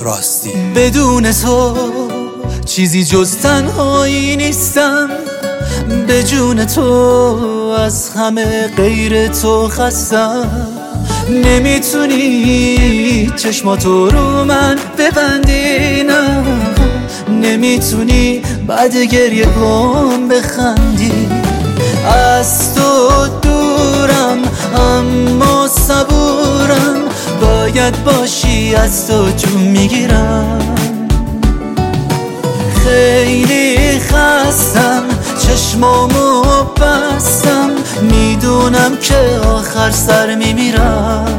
راستی. بدون تو چیزی جز تنهایی نیستم، به جون تو از همه غیر تو خستم. نمیتونی چشماتو رو من ببندی، نه نمیتونی بعد گریه هم بخندی. از تو دورم اما صبورم، باید باشی از تو جون میگیرم. خیلی خستم چشمامو بستم، میدونم که آخر سر میمیرم.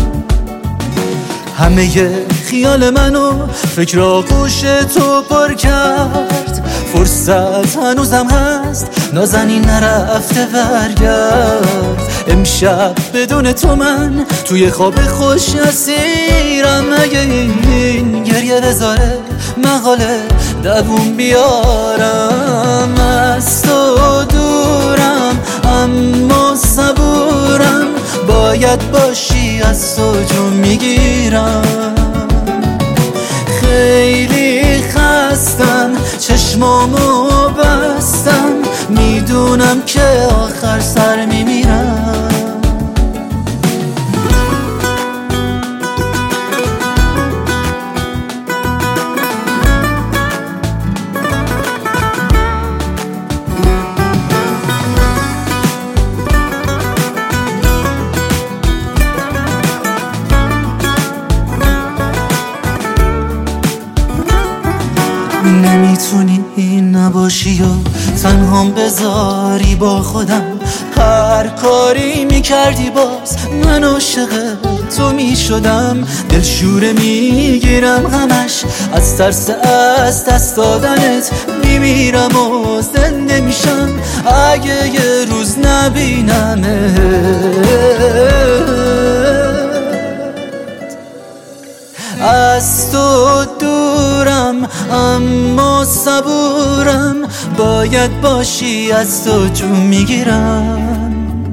همه خیال منو فکر آغوش تو پر کرد، فرصت هنوزم هست نازنین نرفته برگرد. امشب بدون تو من توی خواب خوش اسیرم، اگه این گریه بذاره مقاله دووم بیارم. از تو دورم اما صبورم، باید باشی از تو جون میگیرم. خیلی خستم چشمامو بستم، میدونم که آخر سر میمیرم. نمیتونی این نباشی و تنهام بذاری با خودم. هر کاری میکردی باز من عاشق تو میشدم. دلشوره میگیرم همش از ترس از دست دادنت، میمیرم و زنده میشم اگه یه روز نبینمت. از تو دورم اما صبورم، باید باشی از تو جون میگیرم.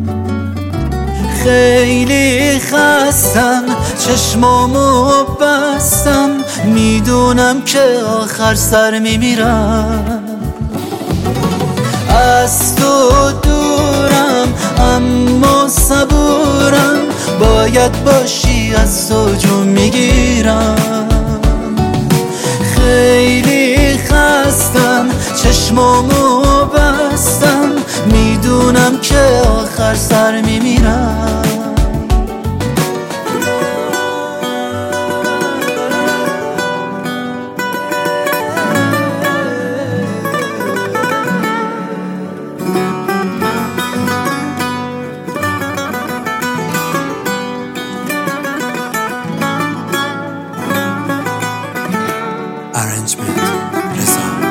خیلی خستم چشمامو بستم، میدونم که آخر سر میمیرم. از تو دورم اما صبورم، باید باشی از تو جون میگیرم. خیلی خستم چشمامو بستم، میدونم که آخر سر میمیرم. Arrangement Reza.